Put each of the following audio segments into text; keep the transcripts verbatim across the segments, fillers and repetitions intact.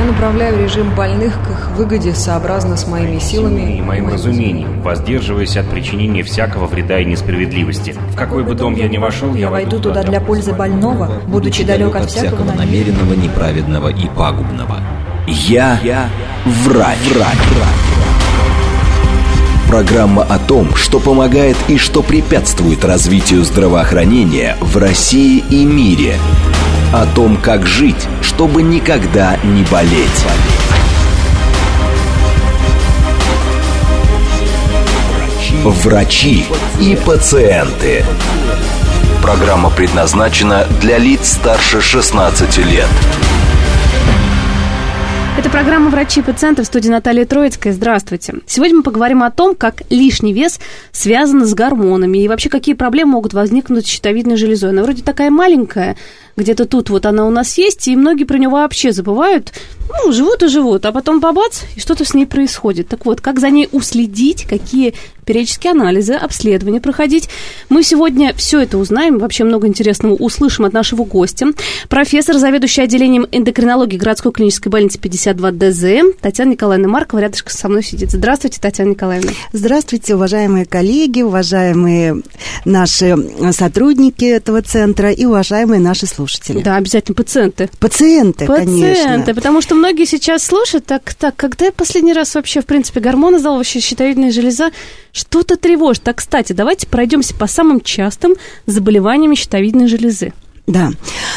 Я направляю режим больных к их выгоде сообразно с моими силами и моим разумением, воздерживаясь от причинения всякого вреда и несправедливости. В какой бы дом я ни вошел, я войду туда для пользы больного, будучи далек от всякого намеренного, неправедного и пагубного. Я, я врач. врач. Программа о том, что помогает и что препятствует развитию здравоохранения в России и мире. О том, как жить, чтобы никогда не болеть. Врачи и пациенты. Программа предназначена для лиц старше шестнадцати лет. Это программа «Врачи и пациенты», в студии Наталья Троицкая. Здравствуйте. Сегодня мы поговорим о том, как лишний вес связан с гормонами и вообще какие проблемы могут возникнуть с щитовидной железой. Она вроде такая маленькая, где-то тут вот она у нас есть, и многие про нее вообще забывают. Ну, живут и живут, а потом бабац, и что-то с ней происходит. Так вот, как за ней уследить, какие периодические анализы, обследования проходить. Мы сегодня все это узнаем, вообще много интересного услышим от нашего гостя. Профессор, заведующий отделением эндокринологии городской клинической больницы пятьдесят два дэ зэ Татьяна Николаевна Маркова рядышком со мной сидит. Здравствуйте, Татьяна Николаевна. Здравствуйте, уважаемые коллеги, уважаемые наши сотрудники этого центра и уважаемые наши слушатели. Да, обязательно пациенты. Пациенты, Пациенты, конечно. Потому что многие сейчас слушают, так, так, когда я последний раз вообще, в принципе, гормоны сдал, вообще щитовидная железа, что-то тревожит. Так, кстати, давайте пройдемся по самым частым заболеваниям щитовидной железы. Да.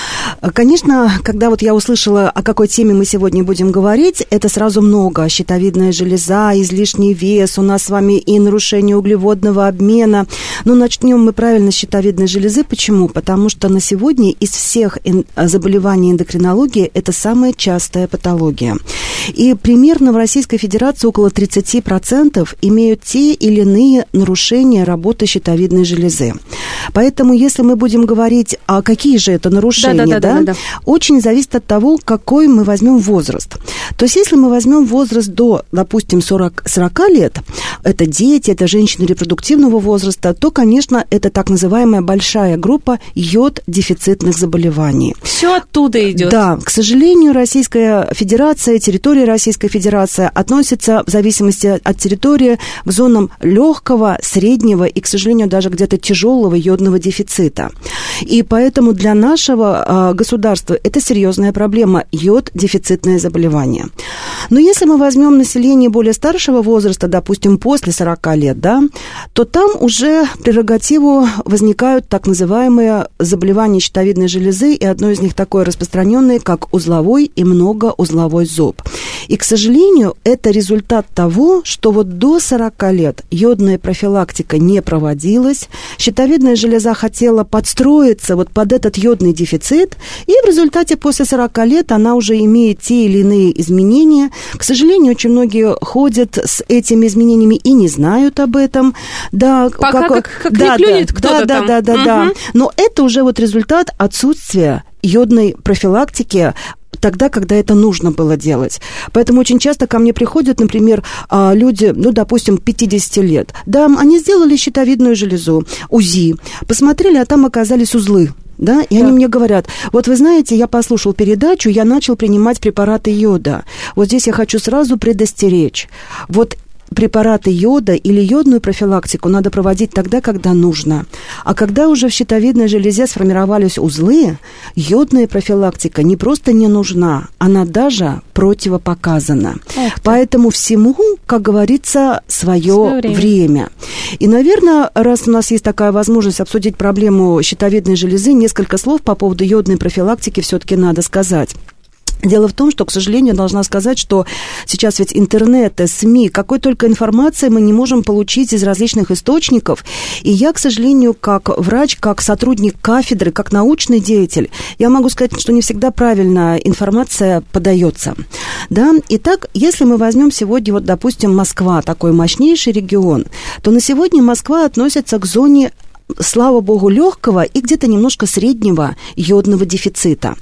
Конечно, когда вот я услышала, о какой теме мы сегодня будем говорить, это сразу много. Щитовидная железа, излишний вес, у нас с вами и нарушение углеводного обмена. Но начнем мы правильно с щитовидной железы. Почему? Потому что на сегодня из всех заболеваний эндокринологии это самая частая патология. И примерно в Российской Федерации около тридцать процентов имеют те или иные нарушения работы щитовидной железы. Поэтому, если мы будем говорить, а какие же это нарушения, да, да, да, да, да, да. очень зависит от того, какой мы возьмем возраст. То есть, если мы возьмем возраст до, допустим, сорок лет, это дети, это женщины репродуктивного возраста, то, конечно, это так называемая большая группа йод-дефицитных заболеваний. Все оттуда идет. Да, к сожалению, Российская Федерация, территория Российской Федерации относится в зависимости от территории к зонам легкого, среднего и, к сожалению, даже где-то тяжелого йодного дефицита. И поэтому для нашего государства это серьезная проблема – йод-дефицитное заболевание. Но если мы возьмем население более старшего возраста, допустим, после сорока лет, да, то там уже прерогативу возникают так называемые заболевания щитовидной железы, и одно из них такое распространенное, как узловой и многоузловой зоб. И, к сожалению, это результат того, что вот до сорока лет йодная профилактика не проводилась, щитовидная железа хотела подстроиться вот под этот йодный дефицит, и в результате после сорока лет она уже имеет те или иные изменения. К сожалению, очень многие ходят с этими изменениями и не знают об этом. Да, пока как, как, как да, не клюнет да, кто-то да, там. Да, да, да, угу. да. Но это уже вот результат отсутствия йодной профилактики тогда, когда это нужно было делать. Поэтому очень часто ко мне приходят, например, люди, ну, допустим, пятьдесят лет. Да, они сделали щитовидную железу, УЗИ, посмотрели, а там оказались узлы. Да, и да. Они мне говорят, вот вы знаете, я послушал передачу, я начал принимать препараты йода. Вот здесь я хочу сразу предостеречь. Вот препараты йода или йодную профилактику надо проводить тогда, когда нужно. А когда уже в щитовидной железе сформировались узлы, йодная профилактика не просто не нужна, она даже противопоказана. Поэтому всему, как говорится, свое время. время. И, наверное, раз у нас есть такая возможность обсудить проблему щитовидной железы, несколько слов по поводу йодной профилактики все-таки надо сказать. Дело в том, что, к сожалению, я должна сказать, что сейчас ведь интернет, СМИ, какой только информации мы не можем получить из различных источников. И я, к сожалению, как врач, как сотрудник кафедры, как научный деятель, я могу сказать, что не всегда правильная информация подается. Да? Итак, если мы возьмем сегодня, вот, допустим, Москва, такой мощнейший регион, то на сегодня Москва относится к зоне слава богу, легкого и где-то немножко среднего йодного дефицита.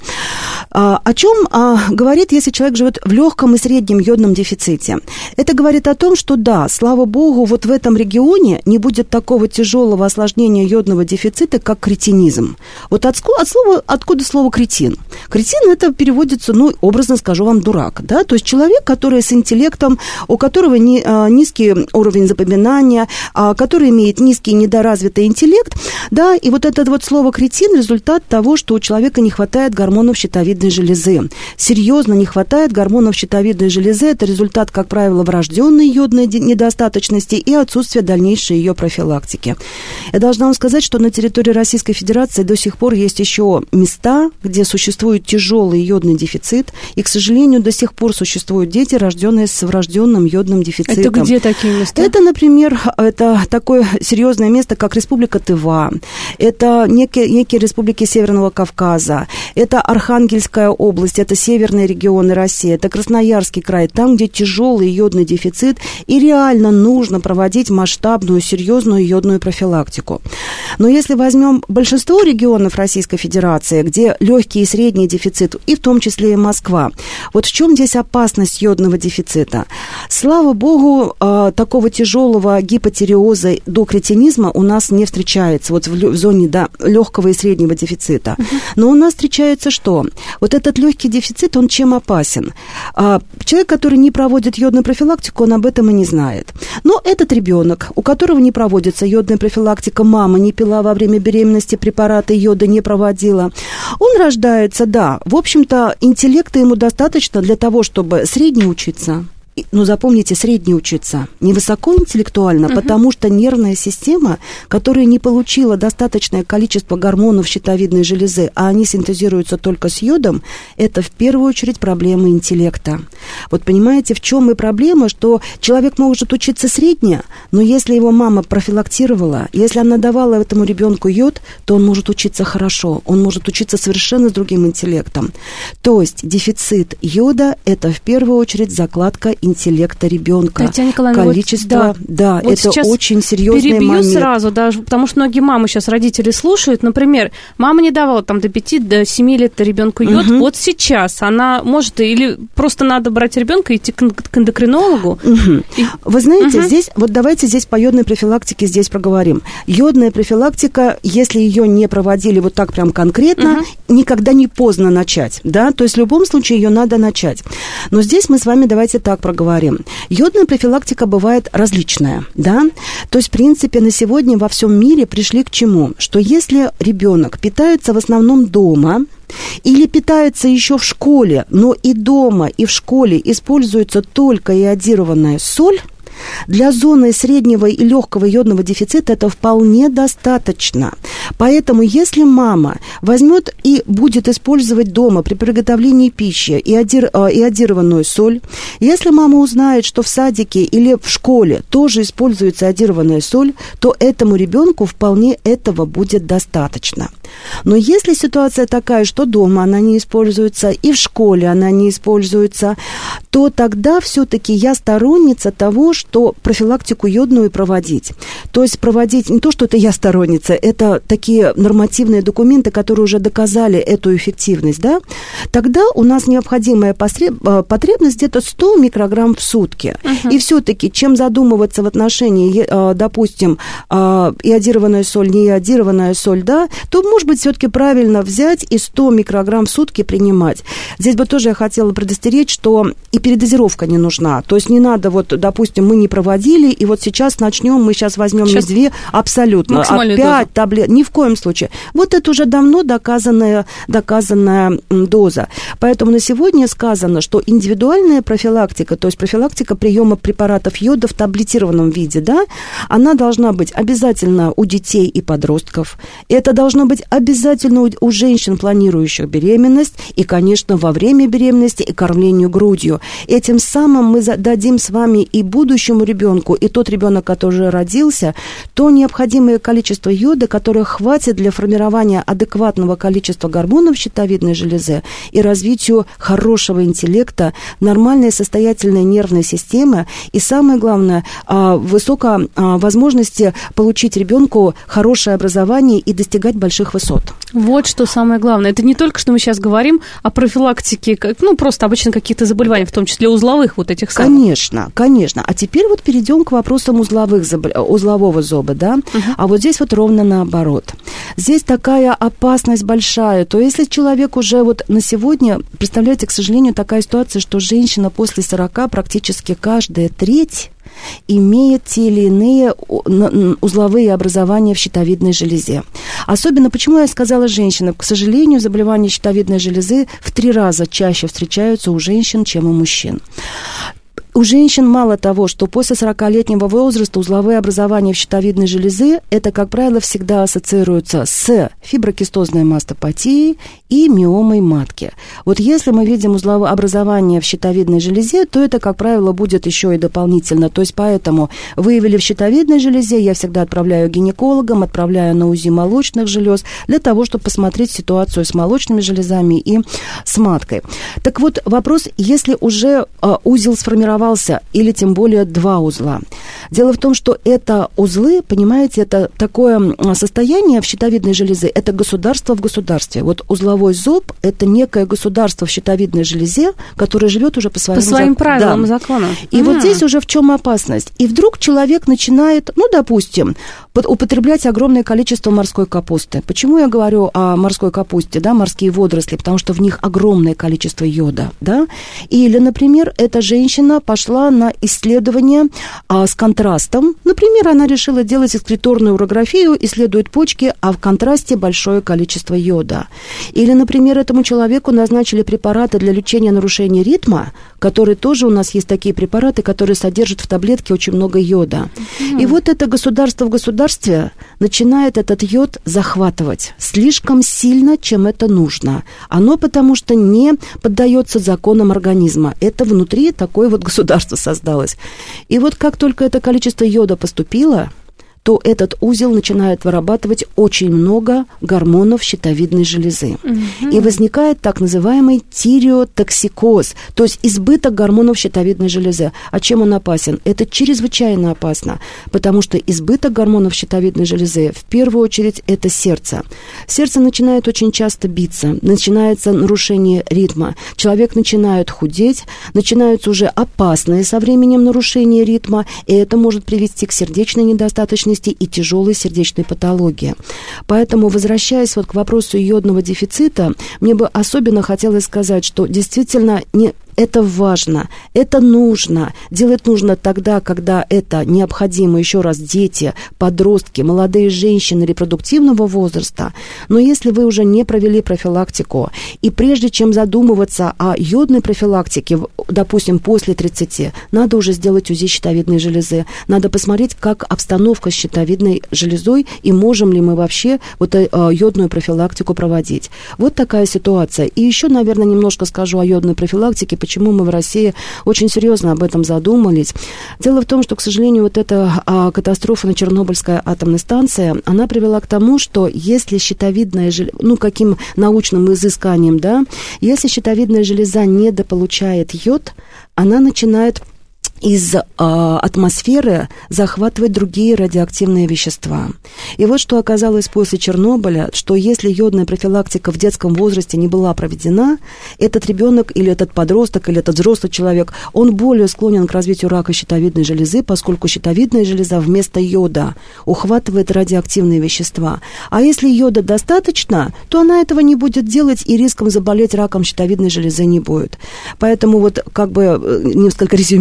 О чем говорит, если человек живет в легком и среднем йодном дефиците? Это говорит о том, что да, слава богу, вот в этом регионе не будет такого тяжелого осложнения йодного дефицита, как кретинизм. Вот от, от слова, откуда слово кретин? Кретин это переводится, ну, образно скажу вам, дурак, да, то есть человек, который с интеллектом, у которого не, а, низкий уровень запоминания, а, который имеет низкий недоразвитый интеллект, да, и вот это вот слово кретин – результат того, что у человека не хватает гормонов щитовидной железы. Серьезно не хватает гормонов щитовидной железы, это результат, как правило, врожденной йодной недостаточности и отсутствия дальнейшей ее профилактики. Я должна вам сказать, что на территории Российской Федерации до сих пор есть еще места, где существует тяжелый йодный дефицит, и, к сожалению, до сих пор существуют дети, рожденные с врожденным йодным дефицитом. Это где такие места? Это, например, это такое серьезное место, как Республика Тыва, это некие, некие республики Северного Кавказа, это Архангельская область, это северные регионы России, это Красноярский край, там, где тяжелый йодный дефицит, и реально нужно проводить масштабную, серьезную йодную профилактику. Но если возьмем большинство регионов Российской Федерации, где легкий и средний дефицит, и в том числе и Москва, вот в чем здесь опасность йодного дефицита? Слава богу, такого тяжелого гипотиреоза до кретинизма у нас не встречается, вот в зоне, да, легкого и среднего дефицита. Но у нас встречается что? Вот этот легкий дефицит, он чем опасен? Человек, который не проводит йодную профилактику, он об этом и не знает. Но этот ребенок, у которого не проводится йодная профилактика, мама не пила во время беременности препараты, йода не проводила, он рождается, да, в общем-то, интеллекта ему достаточно для того, чтобы средне учиться. Но запомните, средне учиться, не высокоинтеллектуально, uh-huh. потому что нервная система, которая не получила достаточное количество гормонов щитовидной железы, а они синтезируются только с йодом, это в первую очередь проблема интеллекта. Вот понимаете, в чем и проблема, что человек может учиться средне, но если его мама профилактировала, если она давала этому ребенку йод, то он может учиться хорошо, он может учиться совершенно с другим интеллектом. То есть дефицит йода – это в первую очередь закладка интеллекта ребенка. Татьяна Николаевна, количество, вот, да, вот это очень серьезный перебью момент. сразу, да, потому что многие мамы сейчас, родители слушают, например, мама не давала там до пяти, до семи лет ребенку йод, угу. вот сейчас она может, или просто надо брать ребенка и идти к эндокринологу. Угу. И... Вы знаете, угу. здесь, вот давайте здесь по йодной профилактике здесь проговорим. Йодная профилактика, если ее не проводили вот так прям конкретно, угу. никогда не поздно начать, да, то есть в любом случае ее надо начать. Но здесь мы с вами давайте так проговорим. Говорим. Йодная профилактика бывает различная, да, то есть, в принципе, на сегодня во всем мире пришли к чему? Что если ребенок питается в основном дома, или питается еще в школе, но и дома, и в школе используется только иодированная соль, для зоны среднего и легкого йодного дефицита это вполне достаточно. Поэтому, если мама возьмет и будет использовать дома при приготовлении пищи иодир, иодированную соль, если мама узнает, что в садике или в школе тоже используется иодированная соль, то этому ребенку вполне этого будет достаточно. Но если ситуация такая, что дома она не используется и в школе она не используется, то тогда все-таки я сторонница того, что профилактику йодную проводить. То есть проводить не то, что это я сторонница, это такие нормативные документы, которые уже доказали эту эффективность, да? Тогда у нас необходимая потребность где-то сто микрограмм в сутки. Uh-huh. И все-таки, чем задумываться в отношении, допустим, иодированная соль, не иодированная соль, да, то, может быть, все-таки правильно взять и сто микрограмм в сутки принимать. Здесь бы тоже я хотела предостеречь, что и передозировка не нужна. То есть не надо, вот, допустим, мы не проводили, и вот сейчас начнем, мы сейчас возьмем сейчас не две, абсолютно, а пять таблеток. Ни в коем случае. Вот это уже давно доказанная, доказанная доза. Поэтому на сегодня сказано, что индивидуальная профилактика, то есть профилактика приема препаратов йода в таблетированном виде, да, она должна быть обязательно у детей и подростков. Это должно быть обязательно у женщин, планирующих беременность, и, конечно, во время беременности и кормлению грудью. Этим самым мы дадим с вами и будущему ребенку, и тот ребенок, который уже родился, то необходимое количество йода, которое хватит для формирования адекватного количества гормонов щитовидной железы и развитию хорошего интеллекта, нормальной состоятельной нервной системы и, самое главное, высокой возможности получить ребенку хорошее образование и достигать больших высот. Вот что самое главное. Это не только, что мы сейчас говорим о профилактике, ну, просто обычно каких-то заболеваний, в том числе узловых вот этих самых. Конечно, конечно. А теперь вот перейдем к вопросам узловых, узлового зоба, да? Uh-huh. А вот здесь вот ровно наоборот. Здесь такая опасность большая. То если человек уже вот на сегодня, представляете, к сожалению, такая ситуация, что женщина после сорока практически каждая треть имеет те или иные узловые образования в щитовидной железе. Особенно, почему я сказала женщина? К сожалению, заболевания щитовидной железы в три раза чаще встречаются у женщин, чем у мужчин. У женщин мало того, что после сорокалетнего возраста узловые образования в щитовидной железе, это, как правило, всегда ассоциируется с фиброкистозной мастопатией и миомой матки. Вот если мы видим узловое образование в щитовидной железе, то это, как правило, будет еще и дополнительно. То есть поэтому выявили в щитовидной железе, я всегда отправляю гинекологам, отправляю на УЗИ молочных желез для того, чтобы посмотреть ситуацию с молочными железами и с маткой. Так вот, вопрос, если уже а, узел сформировался, или тем более два узла. Дело в том, что это узлы, понимаете, это такое состояние в щитовидной железе, это государство в государстве. Вот узловой зоб – это некое государство в щитовидной железе, которое живет уже по своим, по своим зак... правилам, да. законам. И mm. вот здесь уже в чем опасность. И вдруг человек начинает, ну, допустим, употреблять огромное количество морской капусты. Почему я говорю о морской капусте, да, морские водоросли? Потому что в них огромное количество йода, да. Или, например, эта женщина пошла на исследование а, с контрастом. Например, она решила делать экскреторную урографию, исследует почки, а в контрасте большое количество йода. Или, например, этому человеку назначили препараты для лечения нарушения ритма, которые тоже у нас есть такие препараты, которые содержат в таблетке очень много йода. Mm-hmm. И вот это государство в государстве начинает этот йод захватывать слишком сильно, чем это нужно. Оно потому что не поддается законам организма. Это внутри такой вот государство создалось. И вот как только это количество йода поступило, то этот узел начинает вырабатывать очень много гормонов щитовидной железы. Mm-hmm. И возникает так называемый тиреотоксикоз, то есть избыток гормонов щитовидной железы. А чем он опасен? Это чрезвычайно опасно, потому что избыток гормонов щитовидной железы, в первую очередь, это сердце. Сердце начинает очень часто биться, начинается нарушение ритма, человек начинает худеть, начинаются уже опасные со временем нарушения ритма, и это может привести к сердечной недостаточности и тяжелой сердечной патологии. Поэтому, возвращаясь вот к вопросу йодного дефицита, мне бы особенно хотелось сказать, что действительно не... Это важно, это нужно. Делать нужно тогда, когда это необходимо, еще раз, дети, подростки, молодые женщины репродуктивного возраста. Но если вы уже не провели профилактику, и прежде чем задумываться о йодной профилактике, допустим, после тридцати, надо уже сделать УЗИ щитовидной железы. Надо посмотреть, как обстановка с щитовидной железой, и можем ли мы вообще вот йодную профилактику проводить. Вот такая ситуация. И еще, наверное, немножко скажу о йодной профилактике, почему мы в России очень серьезно об этом задумались. Дело в том, что, к сожалению, вот эта а, катастрофа на Чернобыльской атомной станции, она привела к тому, что если щитовидная железа, ну, каким научным изысканием, да, если щитовидная железа недополучает йод, она начинает из э, атмосферы захватывать другие радиоактивные вещества. И вот что оказалось после Чернобыля, что если йодная профилактика в детском возрасте не была проведена, этот ребенок или этот подросток, или этот взрослый человек, он более склонен к развитию рака щитовидной железы, поскольку щитовидная железа вместо йода ухватывает радиоактивные вещества. А если йода достаточно, то она этого не будет делать, и риском заболеть раком щитовидной железы не будет. Поэтому вот как бы несколько резюмирует.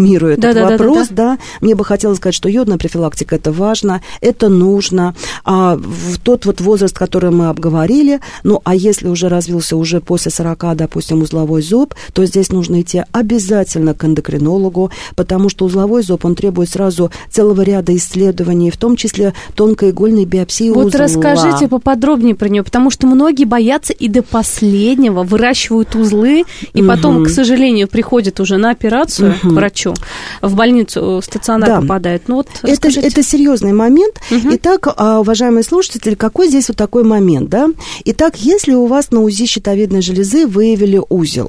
да, да, вопрос, да, да. да. Мне бы хотелось сказать, что йодная профилактика – это важно, это нужно. А в тот вот возраст, который мы обговорили, ну, а если уже развился уже после сорока, допустим, узловой зоб, то здесь нужно идти обязательно к эндокринологу, потому что узловой зоб, он требует сразу целого ряда исследований, в том числе тонкоигольной биопсии вот узла. Вот расскажите поподробнее про нее, потому что многие боятся и до последнего выращивают узлы, и угу. потом, к сожалению, приходят уже на операцию угу. к врачу, в больницу, в стационар да. попадают. Ну, вот это, это серьезный момент. Угу. Итак, уважаемые слушатели, какой здесь вот такой момент, да? Итак, если у вас на УЗИ щитовидной железы выявили узел,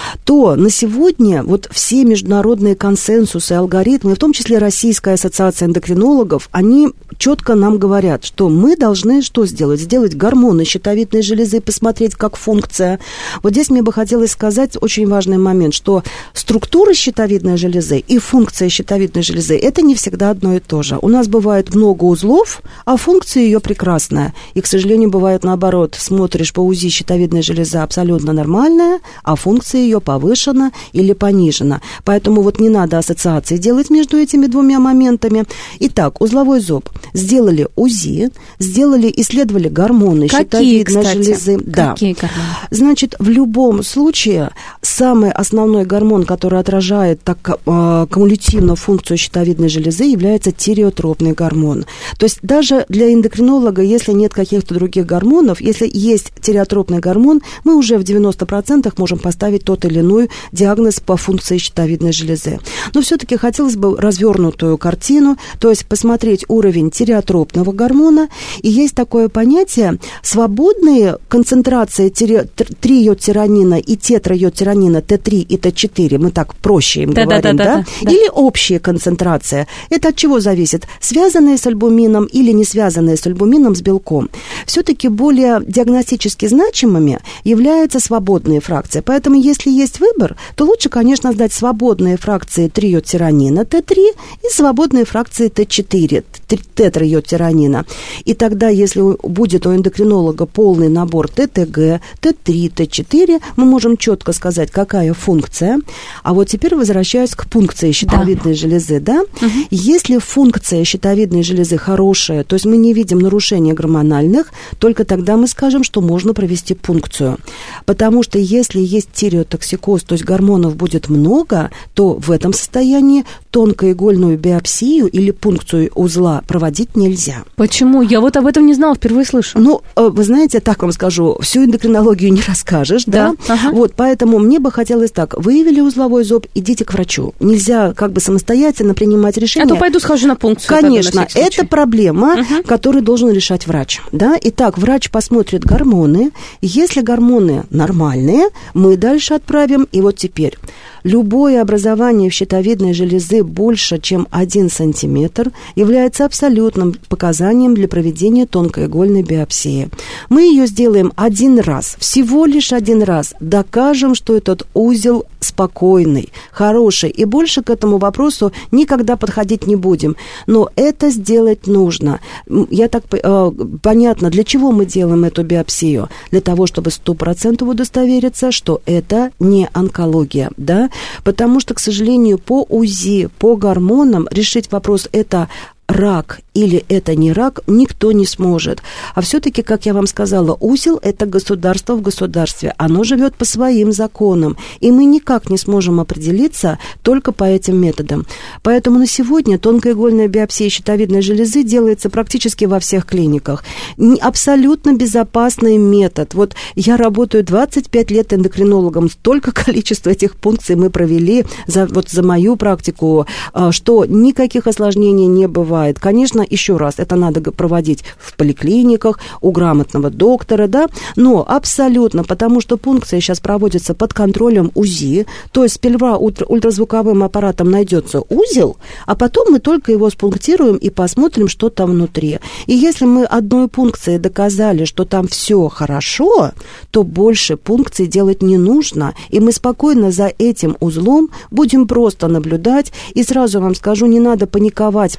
то на сегодня вот все международные консенсусы, алгоритмы, в том числе Российская ассоциация эндокринологов, они четко нам говорят, что мы должны что сделать? Сделать гормоны щитовидной железы, посмотреть, как функция. Вот здесь мне бы хотелось сказать очень важный момент, что структура щитовидной железы и функция щитовидной железы – это не всегда одно и то же. У нас бывает много узлов, а функция ее прекрасная. И, к сожалению, бывает наоборот. Смотришь по УЗИ, щитовидная железа абсолютно нормальная, а функция ее повышена или понижена. Поэтому вот не надо ассоциации делать между этими двумя моментами. Итак, узловой зоб. Сделали УЗИ, сделали, исследовали гормоны Какие, щитовидной кстати? железы. Да. Какие гормоны? Значит, в любом случае, самый основной гормон, который отражает так э, кумулятивно функцию щитовидной железы, является тиреотропный гормон. То есть даже для эндокринолога, если нет каких-то других гормонов, если есть тиреотропный гормон, мы уже в девяноста процентах можем поставить тот или иной диагноз по функции щитовидной железы. Но все-таки хотелось бы развернутую картину, то есть посмотреть уровень тиреотропного гормона. И есть такое понятие свободные концентрации трииодтиронина и тетрайодтиронина Т три и Т четыре, мы так проще им да, говорим, да, да, да? Да? Или общие концентрации. Это от чего зависит? Связанные с альбумином или не связанные с альбумином с белком. Все-таки более диагностически значимыми являются свободные фракции. Поэтому, если есть выбор, то лучше, конечно, сдать свободные фракции трииодтиронина Т три и свободные фракции Т четыре, тетрайодтиронина. И тогда, если будет у эндокринолога полный набор Т Т Г, Т три, Т четыре, мы можем четко сказать, какая функция. А вот теперь возвращаясь к функции щитовидной да. железы, да? Угу. Если функция щитовидной железы хорошая, то есть мы не видим нарушения гормональных, только тогда мы скажем, что можно провести пункцию. Потому что если есть тиреотоксикоз, то есть гормонов будет много, то в этом состоянии тонкоигольную биопсию или пункцию узла проводить нельзя. Почему? Я вот об этом не знала, впервые слышу. Ну, вы знаете, так вам скажу, всю эндокринологию не расскажешь, да? да? Ага. Вот, поэтому мне бы хотелось так, выявили узловой зоб, идите к врачу. Нельзя как бы самостоятельно принимать решение. А то пойду схожу на пункцию. Конечно, это проблема, угу. которую должен решать врач, да? Итак, врач посмотрит гормоны, если гормоны нормальные, мы дальше отправим, и вот теперь... Любое образование в щитовидной железы больше, чем один сантиметр, является абсолютным показанием для проведения тонкоигольной биопсии. Мы ее сделаем один раз, всего лишь один раз, докажем, что этот узел спокойный, хороший, и больше к этому вопросу никогда подходить не будем. Но это сделать нужно. Я так, э, понятно, для чего мы делаем эту биопсию? Для того, чтобы сто процентов удостовериться, что это не онкология, да? Потому что, к сожалению, по УЗИ, по гормонам решить вопрос, это рак или это не рак, никто не сможет. А все-таки, как я вам сказала, узел – это государство в государстве. Оно живет по своим законам. И мы никак не сможем определиться только по этим методам. Поэтому на сегодня тонкоигольная биопсия щитовидной железы делается практически во всех клиниках. Абсолютно безопасный метод. Вот я работаю двадцать пять лет эндокринологом. Столько количества этих пункций мы провели за, вот за мою практику, что никаких осложнений не бывает. Конечно, еще раз, это надо проводить в поликлиниках, у грамотного доктора, да, но абсолютно, потому что пункция сейчас проводится под контролем УЗИ, то есть сперва ультразвуковым аппаратом найдется узел, а потом мы только его спунктируем и посмотрим, что там внутри. И если мы одной пункцией доказали, что там все хорошо, то больше пункций делать не нужно, и мы спокойно за этим узлом будем просто наблюдать, и сразу вам скажу, не надо паниковать при наличии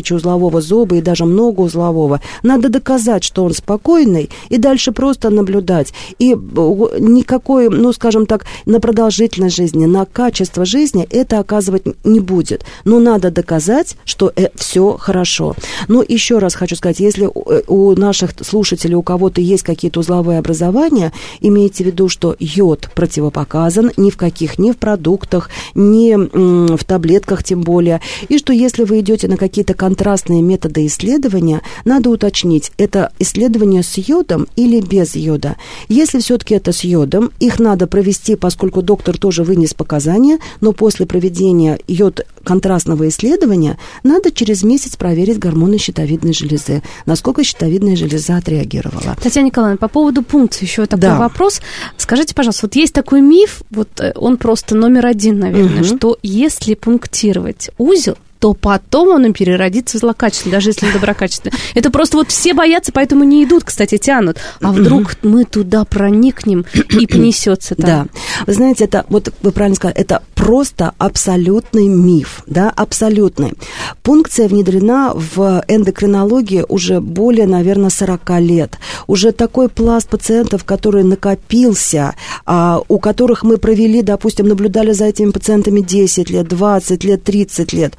тысячеузлового зуба и даже многоузлового. Надо доказать, что он спокойный, и дальше просто наблюдать. И никакой, ну, скажем так, на продолжительность жизни, на качество жизни это оказывать не будет. Но надо доказать, что э, все хорошо. Но еще раз хочу сказать, если у, у наших слушателей, у кого-то есть какие-то узловые образования, имейте в виду, что йод противопоказан ни в каких, ни в продуктах, ни м, в таблетках тем более. И что если вы идете на какие-то контрастные методы исследования, надо уточнить, это исследование с йодом или без йода. Если все-таки это с йодом, их надо провести, поскольку доктор тоже вынес показания, но после проведения йод-контрастного исследования надо через месяц проверить гормоны щитовидной железы, насколько щитовидная железа отреагировала. Татьяна Николаевна, по поводу пункции еще такой да. вопрос. Скажите, пожалуйста, вот есть такой миф, вот он просто номер один, наверное, угу. что если пунктировать узел, то потом он им переродится в злокачественный, даже если доброкачественный. Это просто вот все боятся, поэтому не идут, кстати, тянут. А вдруг мы туда проникнем и понесется там. Да. Вы знаете, это, вот вы правильно сказали, это просто абсолютный миф, да, абсолютный. Пункция внедрена в эндокринологии уже более, наверное, сорок лет. Уже такой пласт пациентов, который накопился, а, у которых мы провели, допустим, наблюдали за этими пациентами десять лет, двадцать лет, тридцать лет.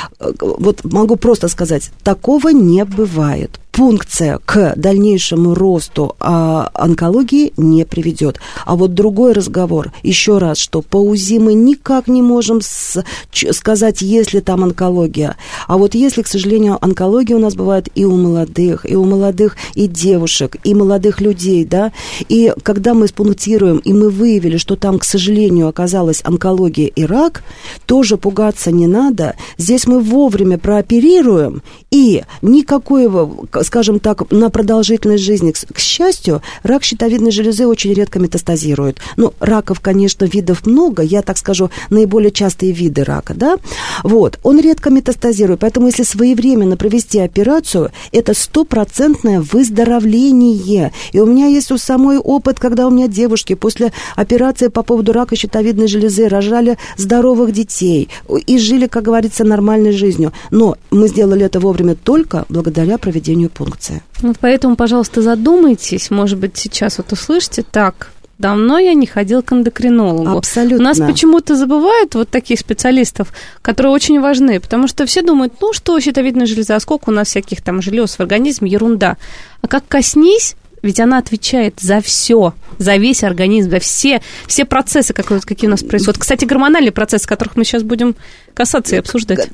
Вот могу просто сказать, такого не бывает. Пункция к дальнейшему росту а, онкологии не приведет. А вот другой разговор, еще раз, что по УЗИ мы никак не можем с, ч, сказать, есть ли там онкология. А вот если, к сожалению, онкология у нас бывает и у молодых, и у молодых и девушек, и молодых людей, да, и когда мы спунктируем, и мы выявили, что там, к сожалению, оказалась онкология и рак, тоже пугаться не надо. Здесь мы вовремя прооперируем, и никакого, скажем так, на продолжительность жизни, к, к счастью, рак щитовидной железы очень редко метастазирует. Ну, раков, конечно, видов много, я так скажу, наиболее частые виды рака, да, вот, он редко метастазирует, поэтому если своевременно провести операцию, это стопроцентное выздоровление. И у меня есть у самой опыт, когда у меня девушки после операции по поводу рака щитовидной железы рожали здоровых детей и жили, как говорится, нормальной жизнью. Но мы сделали это вовремя только благодаря проведению пункции. Вот поэтому, пожалуйста, задумайтесь, может быть, сейчас вот услышите, так, давно я не ходил к эндокринологу. Абсолютно. У нас почему-то забывают вот таких специалистов, которые очень важны, потому что все думают, ну что, щитовидная железа, сколько у нас всяких там желез в организме, ерунда. А как коснись, ведь она отвечает за все, за весь организм, за все, все процессы, какие у нас происходят. Кстати, гормональные процессы, которых мы сейчас будем касаться и обсуждать.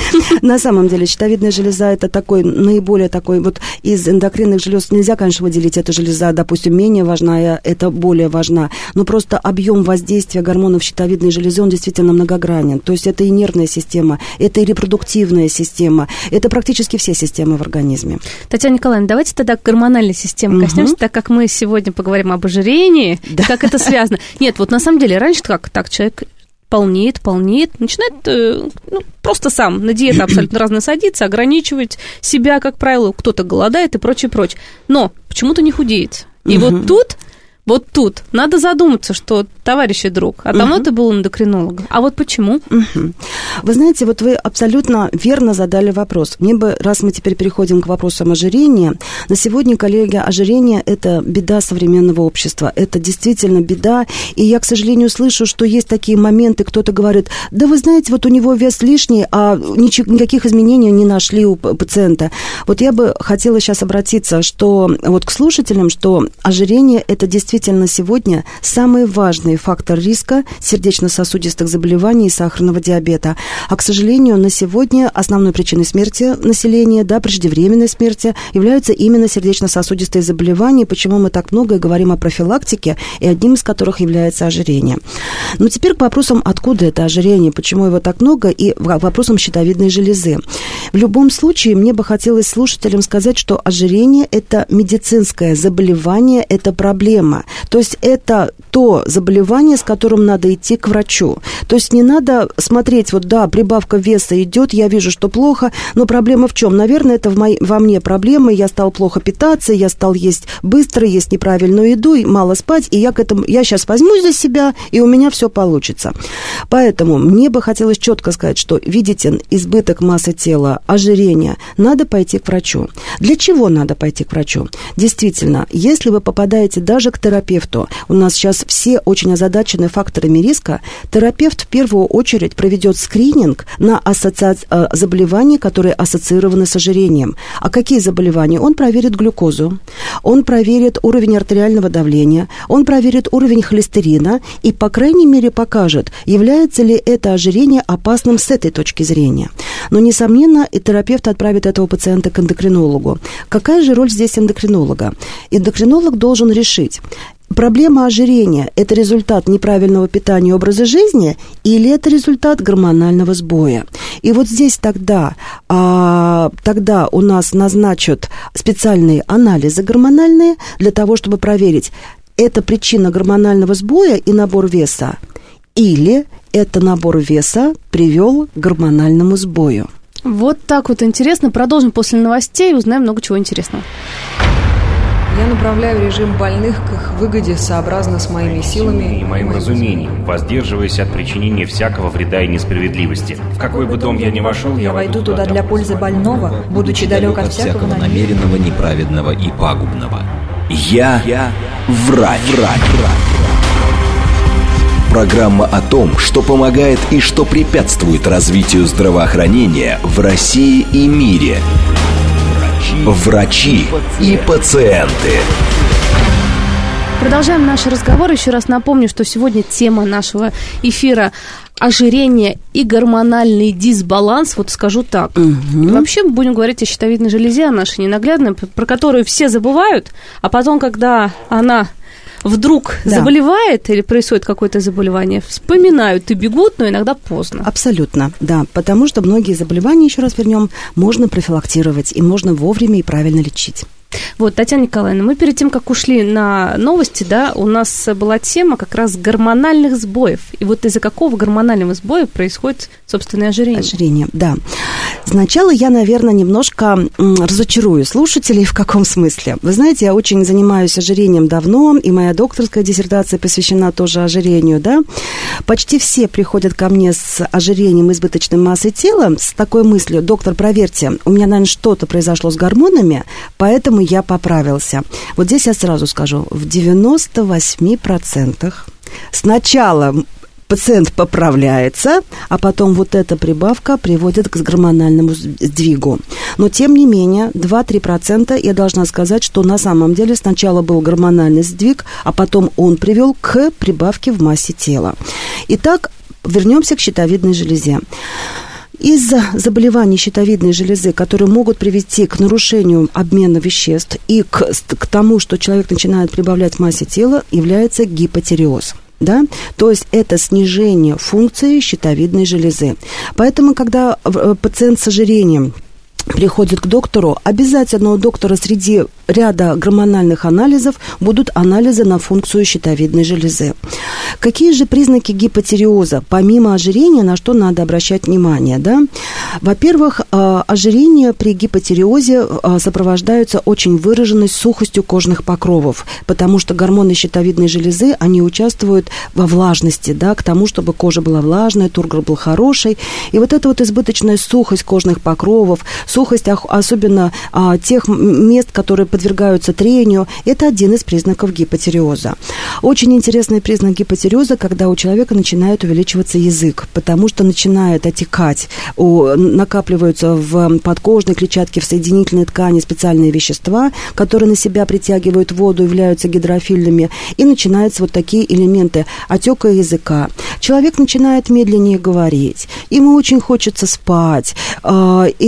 На самом деле, щитовидная железа – это такой, наиболее такой, вот из эндокринных желез нельзя, конечно, выделить эту железа, допустим, менее важная, это более важна, но просто объем воздействия гормонов щитовидной железы, он действительно многогранен. То есть это и нервная система, это и репродуктивная система, это практически все системы в организме. Татьяна Николаевна, давайте тогда к гормональной системе коснемся, так как мы сегодня поговорим об ожирении, да. Как это связано. Нет, вот на самом деле, раньше как так, человек полнеет, полнеет, начинает ну, просто сам на диету абсолютно разные садиться, ограничивать себя, как правило, кто-то голодает и прочее, прочее. Но почему-то не худеет. И угу. вот тут... Вот тут надо задуматься, что, товарищ и друг, а давно uh-huh. ты был эндокринологом. А вот почему? Uh-huh. Вы знаете, вот вы абсолютно верно задали вопрос. Мне бы, раз мы теперь переходим к вопросам ожирения, на сегодня, коллеги, ожирение – это беда современного общества. Это действительно беда. И я, к сожалению, слышу, что есть такие моменты, кто-то говорит, да вы знаете, вот у него вес лишний, а никаких изменений не нашли у пациента. Вот я бы хотела сейчас обратиться что, вот к слушателям, что ожирение – это действительно Действительно, сегодня самый важный фактор риска сердечно-сосудистых заболеваний и сахарного диабета. А, к сожалению, на сегодня основной причиной смерти населения, да, преждевременной смерти, являются именно сердечно-сосудистые заболевания, почему мы так много говорим о профилактике, и одним из которых является ожирение. Но теперь к вопросам, откуда это ожирение, почему его так много, и к вопросам щитовидной железы. В любом случае, мне бы хотелось слушателям сказать, что ожирение – это медицинское заболевание, это проблема. То есть это то заболевание, с которым надо идти к врачу. То есть не надо смотреть, вот да, прибавка веса идет, я вижу, что плохо, но проблема в чем? Наверное, это в моей, во мне проблемы, я стал плохо питаться, я стал есть быстро, есть неправильную еду, и мало спать, и я к этому, я сейчас возьмусь за себя, и у меня все получится. Поэтому мне бы хотелось четко сказать, что видите избыток массы тела, ожирение, надо пойти к врачу. Для чего надо пойти к врачу? Действительно, если вы попадаете даже к терапевту, у нас сейчас все очень озадачены факторами риска, терапевт в первую очередь проведет скрининг на ассоци... заболевания, которые ассоциированы с ожирением. А какие заболевания? Он проверит глюкозу, он проверит уровень артериального давления, он проверит уровень холестерина и, по крайней мере, покажет, является ли это ожирение опасным с этой точки зрения. Но, несомненно, и терапевт отправит этого пациента к эндокринологу. Какая же роль здесь эндокринолога? Эндокринолог должен решить, проблема ожирения – это результат неправильного питания и образа жизни или это результат гормонального сбоя? И вот здесь тогда, а, тогда у нас назначат специальные анализы гормональные для того, чтобы проверить, это причина гормонального сбоя и набор веса, или это набор веса привел к гормональному сбою. Вот так вот интересно. Продолжим после новостей и узнаем много чего интересного. Я направляю режим больных к их выгоде сообразно с моими силами и моим разумением, воздерживаясь от причинения всякого вреда и несправедливости. В какой бы дом я ни вошел, Я войду туда для пользы больного, будучи далек от всякого намеренного, неправедного и пагубного. Я, я врач. врач. Программа о том, что помогает и что препятствует развитию здравоохранения в России и мире. Врачи и пациенты. Продолжаем наш разговор. Еще раз напомню, что сегодня тема нашего эфира – ожирение и гормональный дисбаланс. Вот скажу так. Угу. Вообще будем говорить о щитовидной железе, о нашей ненаглядной, про которую все забывают, а потом, когда она вдруг да. заболевает или происходит какое-то заболевание, вспоминают и бегут, но иногда поздно. Абсолютно, да, потому что многие заболевания, еще раз вернем, можно профилактировать, и можно вовремя и правильно лечить. Вот, Татьяна Николаевна, мы перед тем, как ушли на новости, да, у нас была тема как раз гормональных сбоев. И вот из-за какого гормонального сбоя происходит, собственно, ожирение? Ожирение, да. Сначала я, наверное, немножко разочарую слушателей. В каком смысле? Вы знаете, я очень занимаюсь ожирением давно, и моя докторская диссертация посвящена тоже ожирению, да. Почти все приходят ко мне с ожирением избыточной массы тела, с такой мыслью: доктор, проверьте, у меня, наверное, что-то произошло с гормонами, поэтому я поправился. Вот здесь я сразу скажу, в девяноста восьми процентах сначала пациент поправляется, а потом вот эта прибавка приводит к гормональному сдвигу. Но, тем не менее, два-три процента я должна сказать, что на самом деле сначала был гормональный сдвиг, а потом он привел к прибавке в массе тела. Итак, вернемся к щитовидной железе. Из-за заболеваний щитовидной железы, которые могут привести к нарушению обмена веществ и к, к тому, что человек начинает прибавлять в массе тела, является гипотиреоз. Да? То есть это снижение функции щитовидной железы. Поэтому, когда пациент с ожирением приходит к доктору, обязательно у доктора среди ряда гормональных анализов будут анализы на функцию щитовидной железы. Какие же признаки гипотиреоза, помимо ожирения, на что надо обращать внимание? Да? Во-первых, ожирение при гипотиреозе сопровождается очень выраженной сухостью кожных покровов, потому что гормоны щитовидной железы, они участвуют во влажности, да, к тому, чтобы кожа была влажной, тургор был хороший. И вот эта вот избыточная сухость кожных покровов, сухость особенно а, тех мест, которые подвергаются трению, это один из признаков гипотиреоза. Очень интересный признак гипотиреоза, когда у человека начинает увеличиваться язык, потому что начинает отекать, у, накапливаются в подкожной клетчатке, в соединительной ткани специальные вещества, которые на себя притягивают воду, являются гидрофильными, и начинаются вот такие элементы отека языка. Человек начинает медленнее говорить, ему очень хочется спать, э, и, и он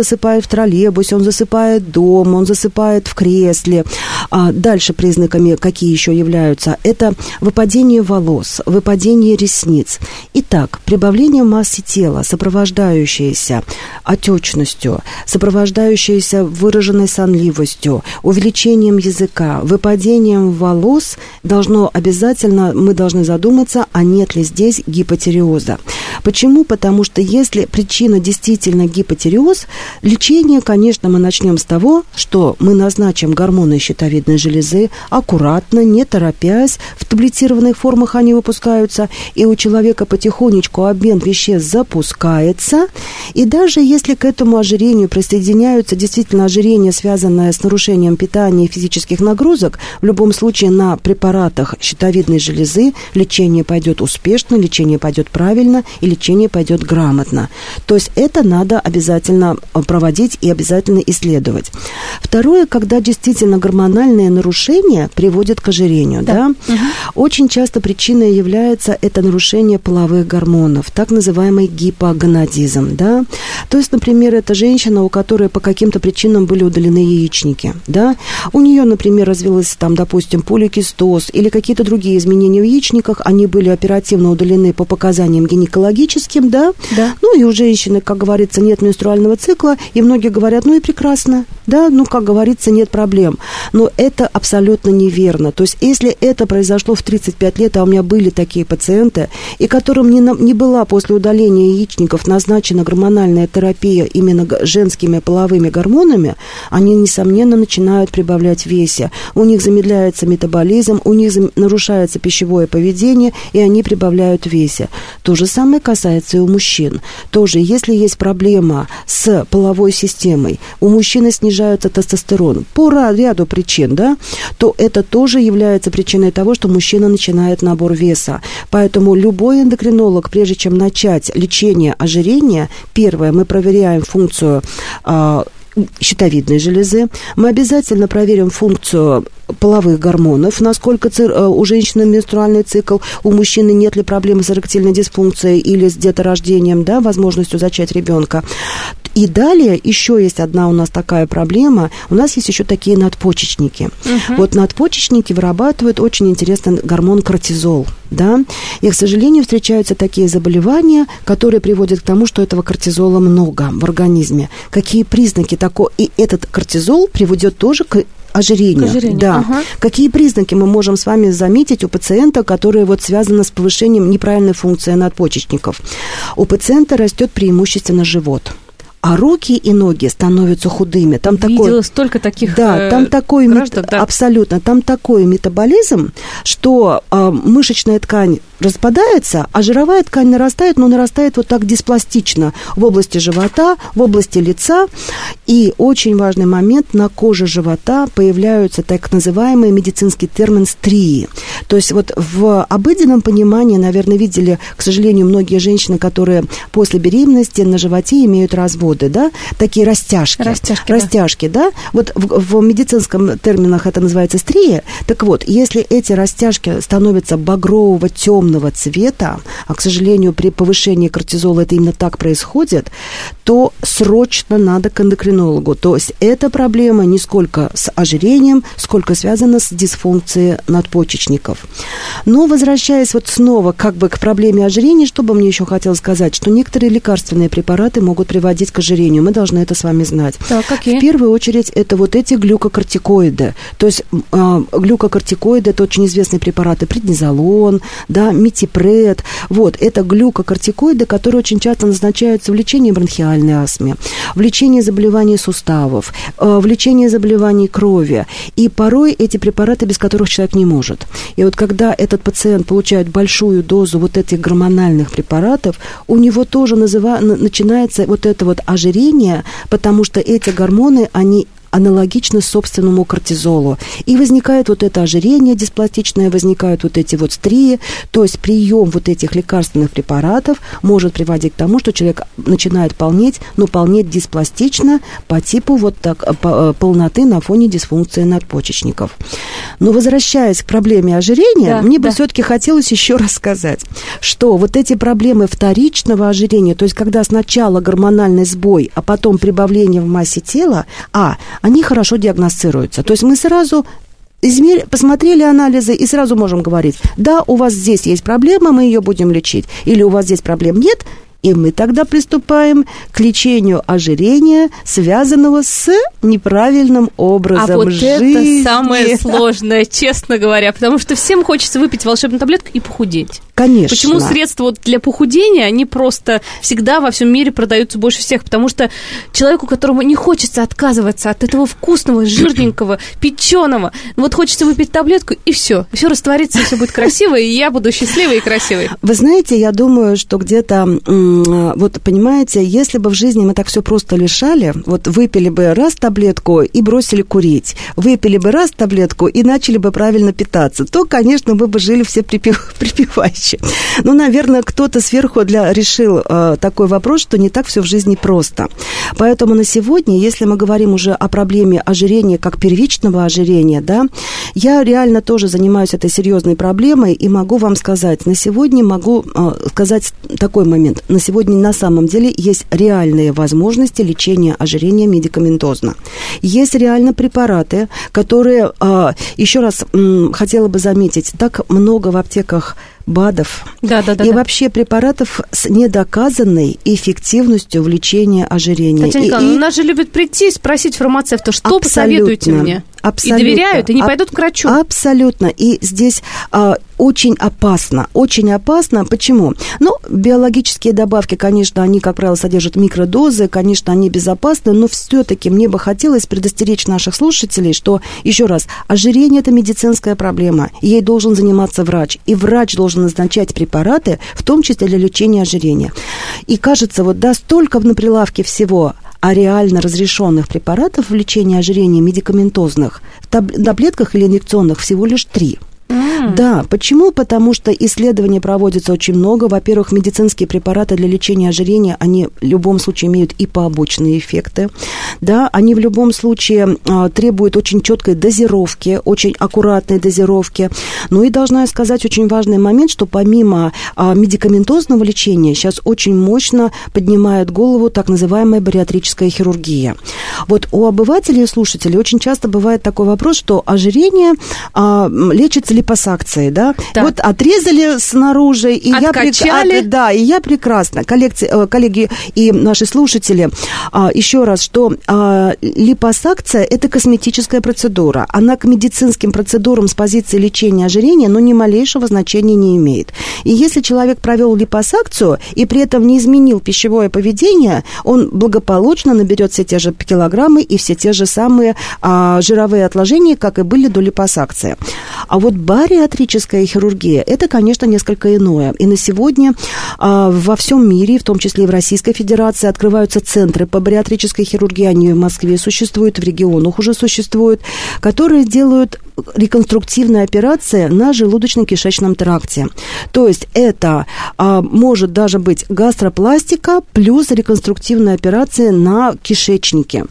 засыпает в троллейбусе, он засыпает дома, он засыпает в кресле. А дальше признаками какие еще являются? Это выпадение волос, выпадение ресниц. Итак, прибавление массы тела, сопровождающееся отечностью, сопровождающееся выраженной сонливостью, увеличением языка, выпадением волос, должно обязательно, мы должны задуматься, а нет ли здесь гипотиреоза. Почему? Потому что если причина действительно гипотиреоз, лечение, конечно, мы начнем с того, что мы назначим гормоны щитовидной железы аккуратно, не торопясь, в таблетированных формах они выпускаются, и у человека потихонечку обмен веществ запускается, и даже если к этому ожирению присоединяются действительно ожирение, связанное с нарушением питания и физических нагрузок, в любом случае на препаратах щитовидной железы лечение пойдет успешно, лечение пойдет правильно, и лечение пойдет грамотно. То есть это надо обязательно проводить и обязательно исследовать. Второе, когда действительно гормональные нарушения приводят к ожирению. Да. Да? Угу. Очень часто причиной является это нарушение половых гормонов, так называемый гипогонадизм. Да? То есть, например, это женщина, у которой по каким-то причинам были удалены яичники. Да? У нее, например, развилось, там, допустим, поликистоз или какие-то другие изменения в яичниках, они были оперативно удалены по показаниям гинекологическим, да? Да. Ну и у женщины, как говорится, нет менструального цикла, и многие говорят, ну и прекрасно, да, ну, как говорится, нет проблем. Но это абсолютно неверно. То есть, если это произошло в тридцать пять лет, а у меня были такие пациенты, и которым не, на, не была после удаления яичников назначена гормональная терапия именно женскими половыми гормонами, они, несомненно, начинают прибавлять в весе. У них замедляется метаболизм, у них нарушается пищевое поведение, и они прибавляют в весе. То же самое касается и у мужчин. Тоже, если есть проблема с половой системой, у мужчины снижается тестостерон по ряду причин, да, то это тоже является причиной того, что мужчина начинает набор веса. Поэтому любой эндокринолог, прежде чем начать лечение ожирения, первое, мы проверяем функцию а, щитовидной железы, мы обязательно проверим функцию половых гормонов, насколько ци- у женщины менструальный цикл, у мужчины нет ли проблемы с эректильной дисфункцией или с деторождением, да, возможностью зачать ребенка. И далее еще есть одна у нас такая проблема, у нас есть еще такие надпочечники. Uh-huh. Вот надпочечники вырабатывают очень интересный гормон кортизол, да, и, к сожалению, встречаются такие заболевания, которые приводят к тому, что этого кортизола много в организме. Какие признаки такого? И этот кортизол приведет тоже к ожирению. ожирению. Да. Ага. Какие признаки мы можем с вами заметить у пациента, которые вот связаны с повышением неправильной функции надпочечников? У пациента растет преимущественно живот. А руки и ноги становятся худыми. Там Видела такой, столько таких да, там такой граждан, мет, да. Абсолютно. Там такой метаболизм, что э, мышечная ткань распадается, а жировая ткань нарастает, но нарастает вот так диспластично в области живота, в области лица. И очень важный момент, на коже живота появляются так называемый медицинский термин стрии. То есть вот в обыденном понимании, наверное, видели, к сожалению, многие женщины, которые после беременности на животе имеют развод. Да, такие растяжки. Растяжки, растяжки да. да. Вот в, в медицинском терминах это называется стрия. Так вот, если эти растяжки становятся багрового, темного цвета, а, к сожалению, при повышении кортизола это именно так происходит, то срочно надо к эндокринологу. То есть эта проблема не сколько с ожирением, сколько связана с дисфункцией надпочечников. Но, возвращаясь вот снова как бы к проблеме ожирения, что бы мне еще хотелось сказать, что некоторые лекарственные препараты могут приводить к ожирению. Мы должны это с вами знать. Так, какие? В первую очередь, это вот эти глюкокортикоиды. То есть э, глюкокортикоиды, это очень известные препараты, преднизолон, да, метипред. Вот, это глюкокортикоиды, которые очень часто назначаются в лечении бронхиальной астмы, в лечении заболеваний суставов, э, в лечении заболеваний крови. И порой эти препараты, без которых человек не может. И вот когда этот пациент получает большую дозу вот этих гормональных препаратов, у него тоже называ... начинается вот это вот ожирение, потому что эти гормоны, они аналогично собственному кортизолу. И возникает вот это ожирение диспластичное, возникают вот эти вот стрии, то есть прием вот этих лекарственных препаратов может приводить к тому, что человек начинает полнеть, но полнеть диспластично по типу вот так, по, полноты на фоне дисфункции надпочечников. Но возвращаясь к проблеме ожирения, да, мне да. бы все-таки хотелось еще раз сказать, что вот эти проблемы вторичного ожирения, то есть когда сначала гормональный сбой, а потом прибавление в массе тела, а, они хорошо диагностируются. То есть мы сразу измер... посмотрели анализы и сразу можем говорить, да, у вас здесь есть проблема, мы ее будем лечить, или у вас здесь проблем нет, и мы тогда приступаем к лечению ожирения, связанного с неправильным образом жизни. А вот жизни. Это самое сложное, честно говоря, потому что всем хочется выпить волшебную таблетку и похудеть. Конечно. Почему средства вот для похудения, они просто всегда во всем мире продаются больше всех? Потому что человеку, которому не хочется отказываться от этого вкусного, жирненького, печеного, вот хочется выпить таблетку, и все. Все растворится, все будет красиво, и я буду счастливой и красивой. Вы знаете, я думаю, что где-то, вот понимаете, если бы в жизни мы так все просто лишали, вот выпили бы раз таблетку и бросили курить, выпили бы раз таблетку и начали бы правильно питаться, то, конечно, мы бы жили все припев... припевающие. Ну, наверное, кто-то сверху для, решил э, такой вопрос, что не так все в жизни просто. Поэтому на сегодня, если мы говорим уже о проблеме ожирения как первичного ожирения, да, я реально тоже занимаюсь этой серьезной проблемой и могу вам сказать, на сегодня могу э, сказать такой момент. На сегодня на самом деле есть реальные возможности лечения ожирения медикаментозно. Есть реально препараты, которые, э, еще раз э, хотела бы заметить, так много в аптеках БАДов да, да, да, и да. вообще препаратов с недоказанной эффективностью в лечении ожирения. Татьяна Николаевна, и, и... нас же любят прийти и спросить фармацевта, что посоветуете мне? Абсолютно. И доверяют, и не пойдут к врачу. Абсолютно. И здесь а, очень опасно. Очень опасно. Почему? Ну, биологические добавки, конечно, они, как правило, содержат микродозы, конечно, они безопасны, но все-таки мне бы хотелось предостеречь наших слушателей, что, еще раз, ожирение – это медицинская проблема. Ей должен заниматься врач. И врач должен назначать препараты, в том числе для лечения ожирения. И кажется, вот да, столько на прилавке всего, а реально разрешенных препаратов в лечении ожирения медикаментозных в таблетках или инъекционных всего лишь три. Mm. Да, почему? Потому что исследований проводится очень много. Во-первых, медицинские препараты для лечения ожирения, они в любом случае имеют и побочные эффекты. Да, они в любом случае а, требуют очень четкой дозировки, очень аккуратной дозировки. Ну и должна я сказать очень важный момент, что помимо а, медикаментозного лечения сейчас очень мощно поднимает голову так называемая бариатрическая хирургия. Вот у обывателей и слушателей очень часто бывает такой вопрос, что ожирение а, лечится липосакцией, да? Да. Вот отрезали снаружи, и я, прек... да, и я прекрасно, коллекции, коллеги и наши слушатели, еще раз, что липосакция – это косметическая процедура. Она к медицинским процедурам с позиции лечения ожирения, но ни малейшего значения не имеет. И если человек провел липосакцию и при этом не изменил пищевое поведение, он благополучно наберет все те же килограммы и все те же самые а, жировые отложения, как и были до липосакции. А вот бариатрическая хирургия – это, конечно, несколько иное. И на сегодня а, во всем мире, в том числе и в Российской Федерации, открываются центры по бариатрической хирургии. Они в Москве существуют, в регионах уже существуют, которые делают реконструктивные операции на желудочно-кишечном тракте. То есть это а, может даже быть гастропластика плюс реконструктивная операция на кишечнике.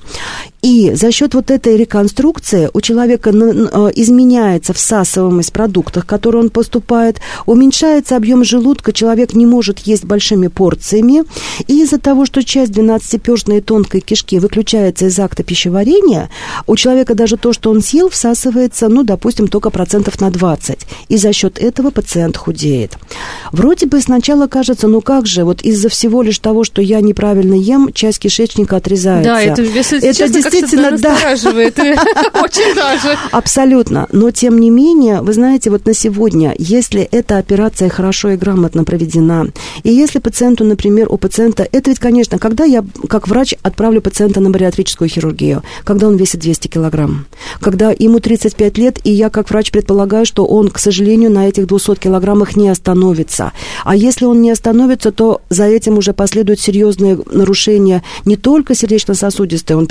И за счет вот этой реконструкции у человека изменяется всасываемость продуктов, в которые он поступает, уменьшается объем желудка, человек не может есть большими порциями, и из-за того, что часть двенадцатиперстной тонкой кишки выключается из акта пищеварения, у человека даже то, что он съел, всасывается, ну, допустим, только процентов на двадцать, и за счет этого пациент худеет. Вроде бы сначала кажется, ну как же, вот из-за всего лишь того, что я неправильно ем, часть кишечника отрезается. Да, это, если это честно, действительно, да. Очень даже. Абсолютно. Но, тем не менее, вы знаете, вот на сегодня, если эта операция хорошо и грамотно проведена, и если пациенту, например, у пациента, это ведь, конечно, когда я, как врач, отправлю пациента на бариатрическую хирургию, когда он весит двести килограмм, когда ему тридцать пять лет, и я, как врач, предполагаю, что он, к сожалению, на этих двухстах килограммах не остановится. А если он не остановится, то за этим уже последуют серьезные нарушения не только сердечно-сосудистые, он перестает двигаться,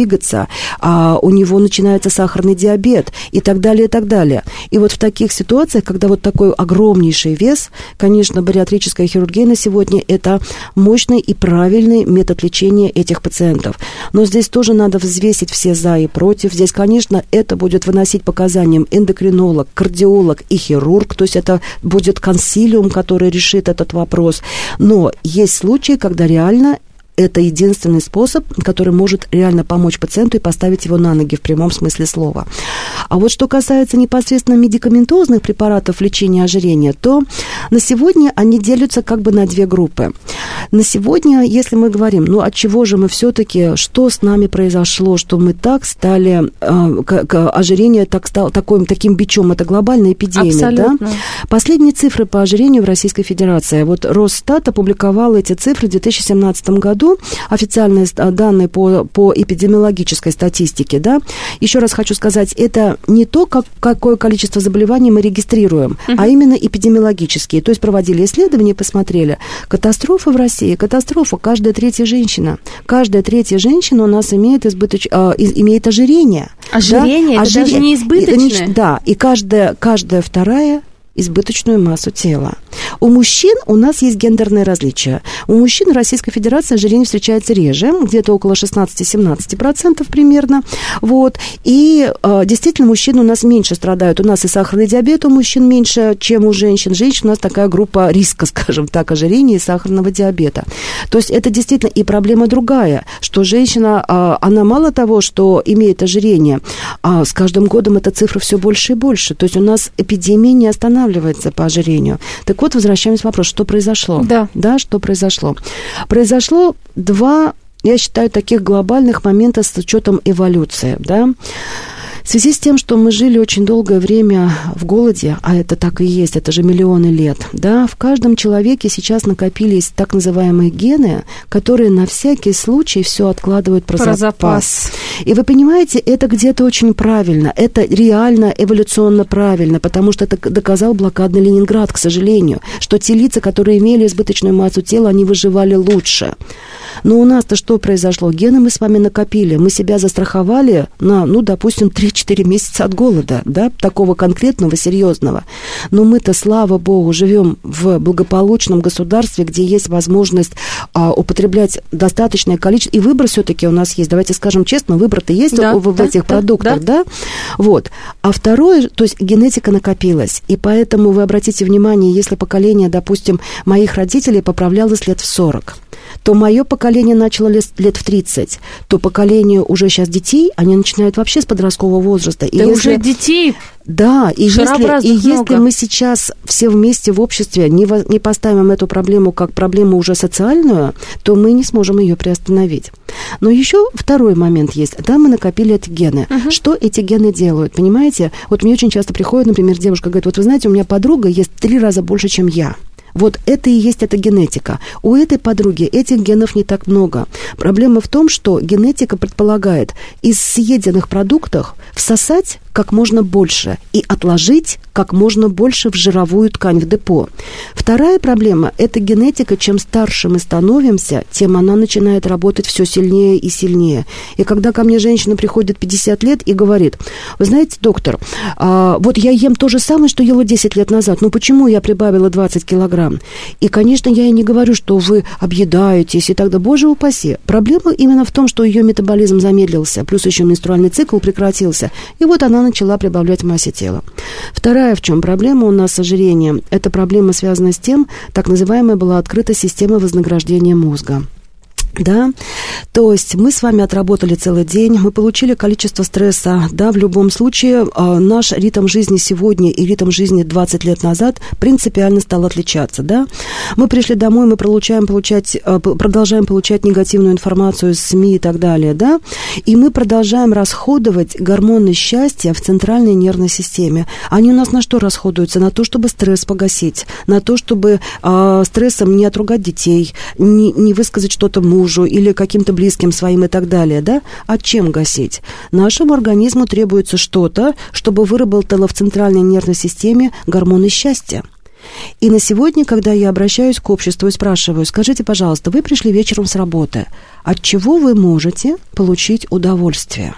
двигаться, а у него начинается сахарный диабет и так далее, и так далее. И вот в таких ситуациях, когда вот такой огромнейший вес, конечно, бариатрическая хирургия на сегодня – это мощный и правильный метод лечения этих пациентов. Но здесь тоже надо взвесить все за и против. Здесь, конечно, это будет выносить показаниям эндокринолог, кардиолог и хирург, то есть это будет консилиум, который решит этот вопрос. Но есть случаи, когда реально это единственный способ, который может реально помочь пациенту и поставить его на ноги в прямом смысле слова. А вот что касается непосредственно медикаментозных препаратов лечения ожирения, то на сегодня они делятся как бы на две группы. На сегодня, если мы говорим, ну от чего же мы все-таки, что с нами произошло, что мы так стали, э, к, к, ожирение так стало таким, таким бичом, это глобальная эпидемия. Да? Последние цифры по ожирению в Российской Федерации. Вот Росстат опубликовал эти цифры в две тысячи семнадцатом году, официальные данные по, по эпидемиологической статистике, да. Еще раз хочу сказать, это не то, как, какое количество заболеваний мы регистрируем, uh-huh. а именно эпидемиологические. То есть проводили исследования и посмотрели. Катастрофа в России, катастрофа, каждая третья женщина. Каждая третья женщина у нас имеет, избыточ... э, имеет ожирение. Ожирение? Да? Это Ожир... даже не избыточное? И, да, и каждая, каждая вторая избыточную массу тела. У мужчин у нас есть гендерные различия. У мужчин в Российской Федерации ожирение встречается реже, где-то около шестнадцать-семнадцать процентов примерно. Вот. И э, действительно, мужчины у нас меньше страдают. У нас и сахарный диабет у мужчин меньше, чем у женщин. Женщин у нас такая группа риска, скажем так, ожирения и сахарного диабета. То есть это действительно и проблема другая, что женщина, э, она мало того, что имеет ожирение, а с каждым годом эта цифра все больше и больше. То есть у нас эпидемия не останавливается по ожирению. Так вот, возвращаемся к вопросу, что произошло? Да. Да, что произошло? Произошло два, я считаю, таких глобальных момента с учетом эволюции, да. В связи с тем, что мы жили очень долгое время в голоде, а это так и есть, это же миллионы лет, да, в каждом человеке сейчас накопились так называемые гены, которые на всякий случай все откладывают про, про запас. запас. И вы понимаете, это где-то очень правильно, это реально эволюционно правильно, потому что это доказал блокадный Ленинград, к сожалению, что те лица, которые имели избыточную массу тела, они выживали лучше. Но у нас-то что произошло? Гены мы с вами накопили, мы себя застраховали на, ну, допустим, три-четыре месяца от голода, да, такого конкретного, серьезного. Но мы-то, слава богу, живем в благополучном государстве, где есть возможность а, употреблять достаточное количество, и выбор все-таки у нас есть, давайте скажем честно, выбор-то есть да, в, в да, этих да, продуктах, да. да? Вот. А второе, то есть генетика накопилась, и поэтому вы обратите внимание, если поколение, допустим, моих родителей поправлялось лет в сорок, то мое поколение начало лет, лет в тридцать, то поколение уже сейчас детей, они начинают вообще с подросткового возраста. Да и уже если... детей... Да, и если, и если мы сейчас все вместе в обществе не, во, не поставим эту проблему как проблему уже социальную, то мы не сможем ее приостановить. Но еще второй момент есть. Да, мы накопили эти гены. Uh-huh. Что эти гены делают, понимаете? Вот мне очень часто приходит, например, девушка говорит, вот вы знаете, у меня подруга ест три раза больше, чем я. Вот это и есть эта генетика. У этой подруги этих генов не так много. Проблема в том, что генетика предполагает из съеденных продуктов всосать как можно больше и отложить как можно больше в жировую ткань, в депо. Вторая проблема – это генетика. Чем старше мы становимся, тем она начинает работать все сильнее и сильнее. И когда ко мне женщина приходит пятьдесят лет и говорит, вы знаете, доктор, а, вот я ем то же самое, что ела десять лет назад, но почему я прибавила двадцать килограмм? И, конечно, я и не говорю, что вы объедаетесь и так далее. Боже упаси. Проблема именно в том, что ее метаболизм замедлился, плюс еще менструальный цикл прекратился. И вот она начала прибавлять в массе тела. Вторая, в чем проблема у нас с ожирением, это проблема, связанная с тем, так называемая была открыта система вознаграждения мозга. Да, то есть мы с вами отработали целый день, мы получили количество стресса, да, в любом случае э, наш ритм жизни сегодня и ритм жизни двадцать лет назад принципиально стал отличаться, да. Мы пришли домой, мы получаем, получать, э, продолжаем получать негативную информацию из СМИ и так далее, да, и мы продолжаем расходовать гормоны счастья в центральной нервной системе. Они у нас на что расходуются? На то, чтобы стресс погасить, на то, чтобы э, стрессом не отругать детей, не, не высказать что-то мужу, мужу или каким-то близким своим и так далее, да? А чем гасить? Нашему организму требуется что-то, чтобы выработало в центральной нервной системе гормоны счастья. И на сегодня, когда я обращаюсь к обществу и спрашиваю, скажите, пожалуйста, вы пришли вечером с работы, от чего вы можете получить удовольствие?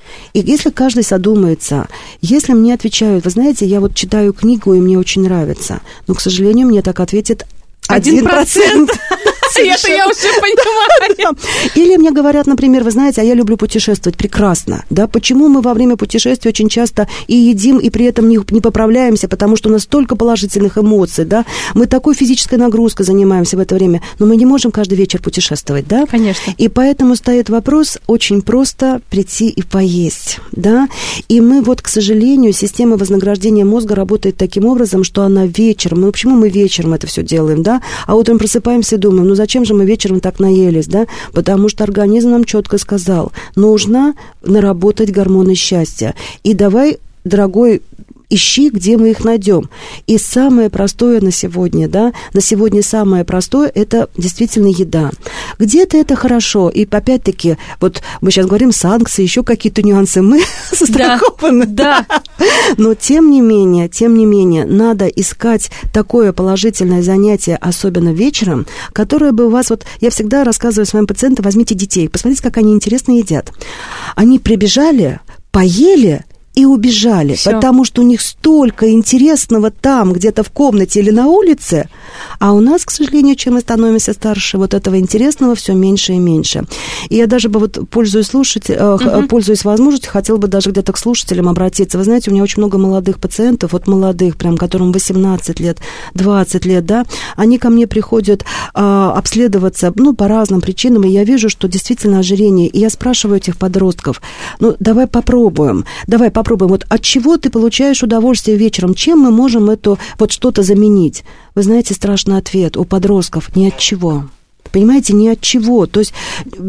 И если каждый задумается, если мне отвечают, вы знаете, я вот читаю книгу, и мне очень нравится, но, к сожалению, мне так ответит один процент. Это я уже понимаю. Или мне говорят, например, вы знаете, а я люблю путешествовать, прекрасно, да, почему мы во время путешествия очень часто и едим, и при этом не, не поправляемся, потому что у нас столько положительных эмоций, да, мы такой физической нагрузкой занимаемся в это время, но мы не можем каждый вечер путешествовать, да. Конечно. И поэтому стоит вопрос очень просто прийти и поесть, да, и мы вот, к сожалению, система вознаграждения мозга работает таким образом, что она вечером, ну почему мы вечером это все делаем, да, а утром просыпаемся и думаем, ну зачем же мы вечером так наелись, да? Потому что организм нам четко сказал, нужно наработать гормоны счастья. И давай, дорогой, ищи, где мы их найдем. И самое простое на сегодня, да, на сегодня самое простое – это действительно еда. Где-то это хорошо, и опять-таки, вот мы сейчас говорим санкции, еще какие-то нюансы, мы застрахованы. Да, да. Но тем не менее, тем не менее, надо искать такое положительное занятие, особенно вечером, которое бы у вас, вот я всегда рассказываю своим пациентам, возьмите детей, посмотрите, как они интересно едят. Они прибежали, поели и убежали, Всё. Потому что у них столько интересного там, где-то в комнате или на улице, а у нас, к сожалению, чем мы становимся старше, вот этого интересного все меньше и меньше. И я даже бы, вот, пользуясь, слушать, uh-huh. пользуясь возможностью, хотела бы даже где-то к слушателям обратиться. Вы знаете, у меня очень много молодых пациентов, вот молодых, прям, которым восемнадцать лет, двадцать лет, да, они ко мне приходят а, обследоваться, ну, по разным причинам, и я вижу, что действительно ожирение, и я спрашиваю этих подростков, ну, давай попробуем, давай попробуем. Попробуем. Вот от чего ты получаешь удовольствие вечером? Чем мы можем это вот что-то заменить? Вы знаете, страшный ответ у подростков: ни от чего. Понимаете, ни от чего. То есть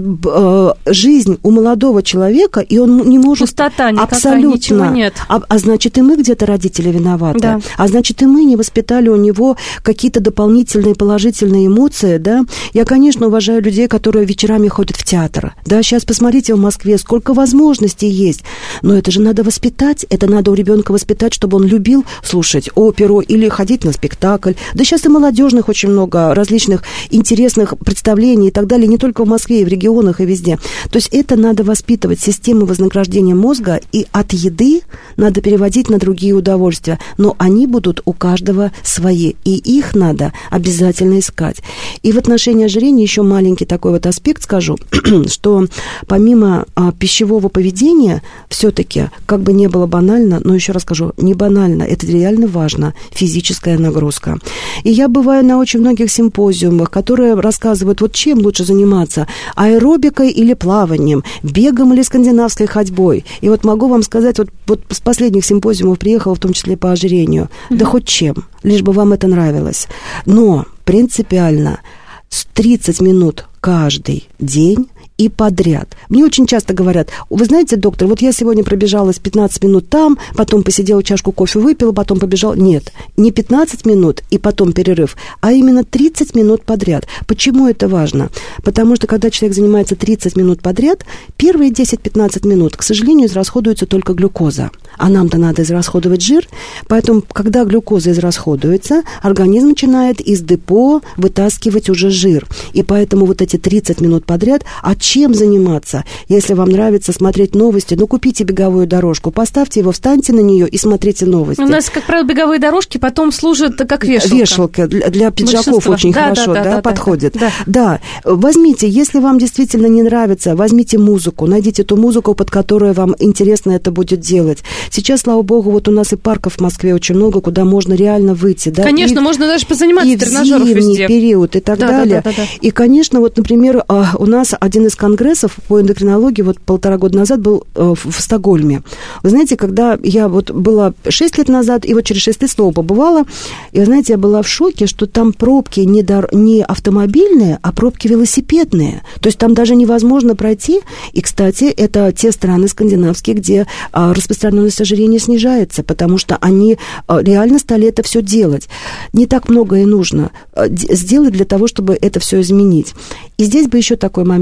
э, жизнь у молодого человека, и он не может... Пустота никакая, абсолютно, ничего нет. А, а значит, и мы где-то, родители, виноваты. Да. А значит, и мы не воспитали у него какие-то дополнительные положительные эмоции, да. Я, конечно, уважаю людей, которые вечерами ходят в театр. Да, сейчас посмотрите в Москве, сколько возможностей есть. Но это же надо воспитать, это надо у ребенка воспитать, чтобы он любил слушать оперу или ходить на спектакль. Да сейчас и молодежных очень много различных интересных представлений и так далее, не только в Москве, и в регионах, и везде. То есть это надо воспитывать, систему вознаграждения мозга, и от еды надо переводить на другие удовольствия. Но они будут у каждого свои, и их надо обязательно искать. И в отношении ожирения еще маленький такой вот аспект скажу, что помимо а, пищевого поведения, все-таки, как бы не было банально, но еще раз скажу, не банально, это реально важно, физическая нагрузка. И я бываю на очень многих симпозиумах, которые рассказывают, вот чем лучше заниматься, аэробикой или плаванием, бегом или скандинавской ходьбой. И вот могу вам сказать, вот, вот с последних симпозиумов приехала, в том числе по ожирению, mm-hmm. да хоть чем, лишь бы вам это нравилось. Но принципиально тридцать минут каждый день и подряд. Мне очень часто говорят: вы знаете, доктор, вот я сегодня пробежалась пятнадцать минут там, потом посидела, чашку кофе выпила, потом побежала. Нет, не пятнадцать минут и потом перерыв, а именно тридцать минут подряд. Почему это важно? Потому что, когда человек занимается тридцать минут подряд, первые десять-пятнадцать минут, к сожалению, израсходуется только глюкоза. А нам-то надо израсходовать жир, поэтому, когда глюкоза израсходуется, организм начинает из депо вытаскивать уже жир. И поэтому вот эти тридцать минут подряд, а чем заниматься? Если вам нравится смотреть новости, ну, купите беговую дорожку, поставьте его, встаньте на нее и смотрите новости. У нас, как правило, беговые дорожки потом служат как вешалка. Вешалка для, для пиджаков очень да, хорошо да, да, да, да, подходит. Да. да, возьмите, если вам действительно не нравится, возьмите музыку, найдите ту музыку, под которую вам интересно это будет делать. Сейчас, слава богу, вот у нас и парков в Москве очень много, куда можно реально выйти. Да? Конечно, и, можно даже позаниматься и в тренажерах везде. И в зимний период, и так да, далее. Да, да, да, да. И, конечно, вот, например, у нас один из конгрессов по эндокринологии вот полтора года назад был в, в Стокгольме. Вы знаете, когда я вот была шесть лет назад, и вот через шесть лет снова побывала, и, вы знаете, я была в шоке, что там пробки не, дор- не автомобильные, а пробки велосипедные. То есть там даже невозможно пройти. И, кстати, это те страны скандинавские, где а, распространенность ожирения снижается, потому что они а, реально стали это все делать. Не так много и нужно а, д- сделать для того, чтобы это все изменить. И здесь бы еще такой момент. Вот все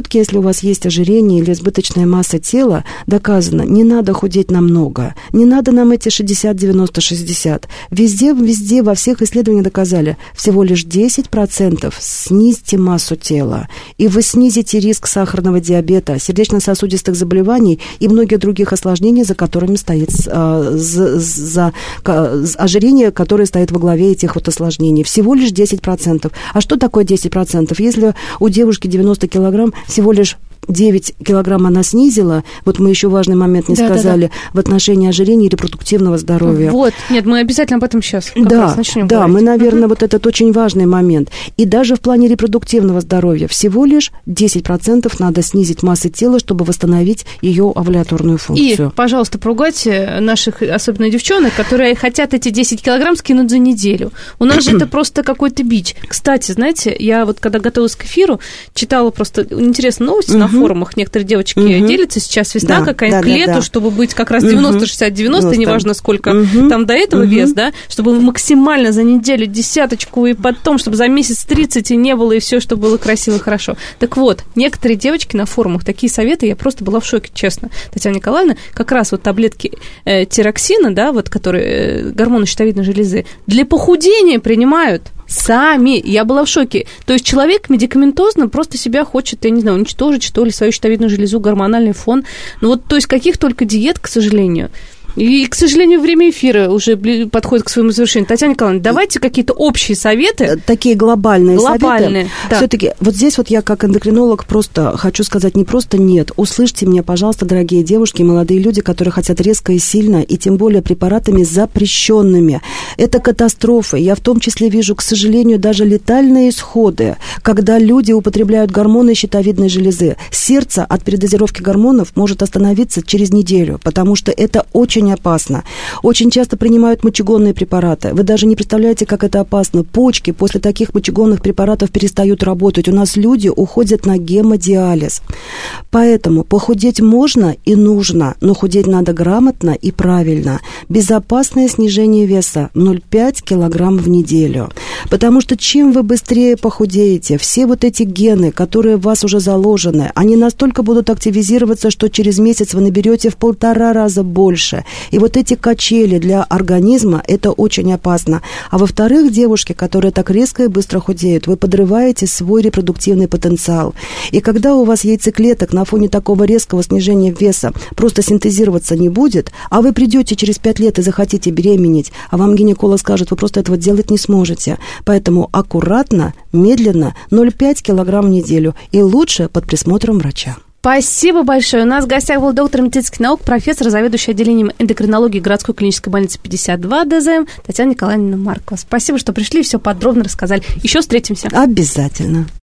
все-таки, если у вас есть ожирение или избыточная масса тела, доказано, не надо худеть намного, не надо нам эти шестьдесят девяносто шестьдесят. Везде, везде, во всех исследованиях доказали, всего лишь десять процентов снизьте массу тела, и вы снизите риск сахарного диабета, сердечно-сосудистых заболеваний и многих других осложнений, за которыми стоит а, за, за, за ожирение, которое стоит во главе этих вот осложнений. Всего лишь десять процентов. А что такое десять процентов? Если у девушки девяносто килограмм, всего лишь девять килограмм она снизила, вот мы еще важный момент не да, сказали, да, да. в отношении ожирения и репродуктивного здоровья. Вот, нет, мы обязательно об этом сейчас как да, раз начнем Да, говорить. мы, наверное, uh-huh. вот этот очень важный момент. И даже в плане репродуктивного здоровья всего лишь десять процентов надо снизить массы тела, чтобы восстановить ее овуляторную функцию. И, пожалуйста, поругайте наших, особенно девчонок, которые хотят эти десять килограмм скинуть за неделю. У нас же это просто какой-то бич. Кстати, знаете, я вот когда готовилась к эфиру, читала просто интересные новости uh-huh. на форумах. Некоторые девочки uh-huh. делятся. Сейчас весна да, какая-то, да, к лету, да, да. чтобы быть как раз девяносто шестьдесят девяносто, неважно сколько uh-huh. там до этого uh-huh. вес, да, чтобы максимально за неделю десяточку, и потом, чтобы за месяц тридцать и не было, и все, чтобы было красиво и хорошо. Так вот, некоторые девочки на форумах, такие советы, я просто была в шоке, честно. Татьяна Николаевна, как раз вот таблетки э, тироксина, да, вот, которые э, гормоны щитовидной железы, для похудения принимают. Сами. Я была в шоке. То есть человек медикаментозно просто себя хочет, я не знаю, уничтожить, что ли, свою щитовидную железу, гормональный фон. Ну вот, то есть каких только диет, к сожалению. И, к сожалению, время эфира уже подходит к своему завершению. Татьяна Николаевна, давайте какие-то общие советы. Такие глобальные, глобальные советы. Да. Все-таки вот здесь вот я как эндокринолог просто хочу сказать не просто нет. Услышьте меня, пожалуйста, дорогие девушки, молодые люди, которые хотят резко и сильно, и тем более препаратами запрещенными. Это катастрофа. Я в том числе вижу, к сожалению, даже летальные исходы, когда люди употребляют гормоны щитовидной железы. Сердце от передозировки гормонов может остановиться через неделю, потому что это очень опасно. Очень часто принимают мочегонные препараты. Вы даже не представляете, как это опасно. Почки после таких мочегонных препаратов перестают работать. У нас люди уходят на гемодиализ. Поэтому похудеть можно и нужно, но худеть надо грамотно и правильно. Безопасное снижение веса ноль целых пять десятых килограмм в неделю. Потому что чем вы быстрее похудеете, все вот эти гены, которые в вас уже заложены, они настолько будут активизироваться, что через месяц вы наберете в полтора раза больше. И вот эти качели для организма, это очень опасно. А во-вторых, девушки, которые так резко и быстро худеют, вы подрываете свой репродуктивный потенциал. И когда у вас яйцеклеток на фоне такого резкого снижения веса просто синтезироваться не будет, а вы придете через пять лет и захотите беременеть, а вам гинеколог скажет, вы просто этого делать не сможете. Поэтому аккуратно, медленно, ноль целых пять десятых килограмм в неделю. И лучше под присмотром врача. Спасибо большое. У нас в гостях был доктор медицинских наук, профессор, заведующий отделением эндокринологии городской клинической больницы пятьдесят два ДЗМ Татьяна Николаевна Маркова. Спасибо, что пришли и все подробно рассказали. Еще встретимся. Обязательно.